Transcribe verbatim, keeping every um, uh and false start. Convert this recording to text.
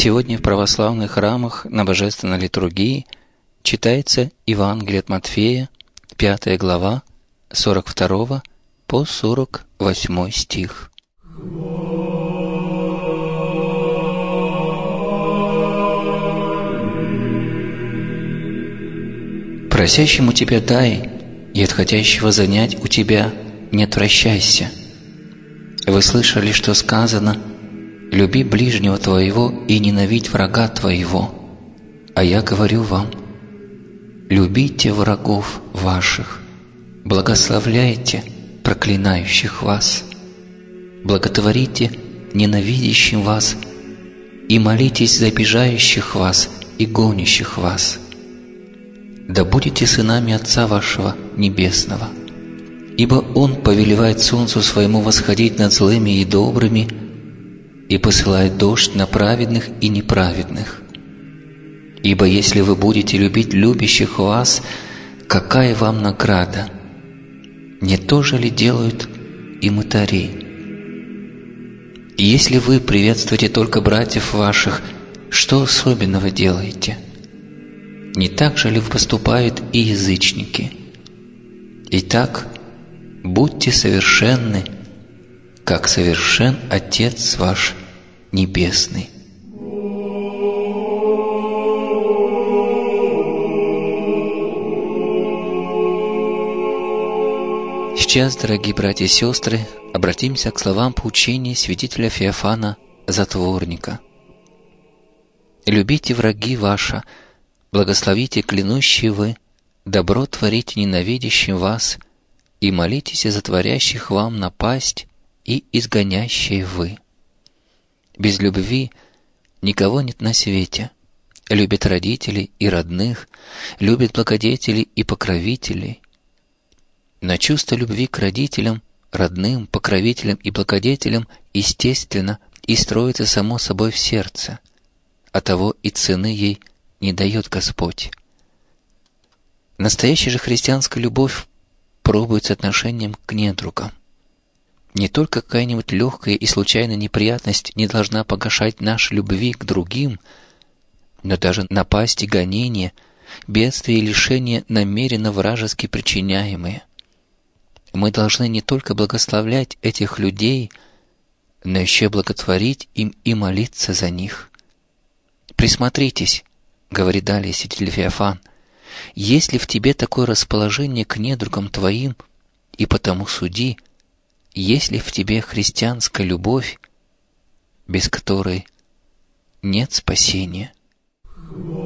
Сегодня в православных храмах на Божественной литургии читается Евангелие от Матфея, пятая глава, сорок второго по сорок восьмой стих. «Просящему тебя дай, и от хотящего занять у тебя не отвращайся. Вы слышали, что сказано: люби ближнего твоего и ненавидь врага твоего. А я говорю вам: любите врагов ваших, благословляйте проклинающих вас, благотворите ненавидящим вас и молитесь за обижающих вас и гонящих вас. Да будете сынами Отца вашего Небесного, ибо Он повелевает солнцу своему восходить над злыми и добрыми и посылает дождь на праведных и неправедных. Ибо если вы будете любить любящих вас, какая вам награда? Не то же ли делают и мытари? И если вы приветствуете только братьев ваших, что особенного делаете? Не так же ли поступают и язычники? Итак, будьте совершенны, как совершен Отец ваш Небесный». Сейчас, дорогие братья и сестры, обратимся к словам поучения святителя Феофана Затворника. «Любите враги ваши, благословите клянущие вы, добро творите ненавидящим вас, и молитесь за творящих вам напасть и изгонящие вы. Без любви никого нет на свете. Любят родителей и родных, любят благодетелей и покровителей. На чувство любви к родителям, родным, покровителям и благодетелям естественно и строится само собой в сердце, а того и цены ей не дает Господь. Настоящая же христианская любовь пробуется отношением к недругам. Не только какая-нибудь легкая и случайная неприятность не должна погашать нашей любви к другим, но даже напасти, гонения, бедствия и лишения намеренно вражески причиняемые. Мы должны не только благословлять этих людей, но еще благотворить им и молиться за них. «Присмотритесь», — говорит далее святитель Феофан, «есть ли в тебе такое расположение к недругам твоим, и потому суди, есть ли в тебе христианская любовь, без которой нет спасения».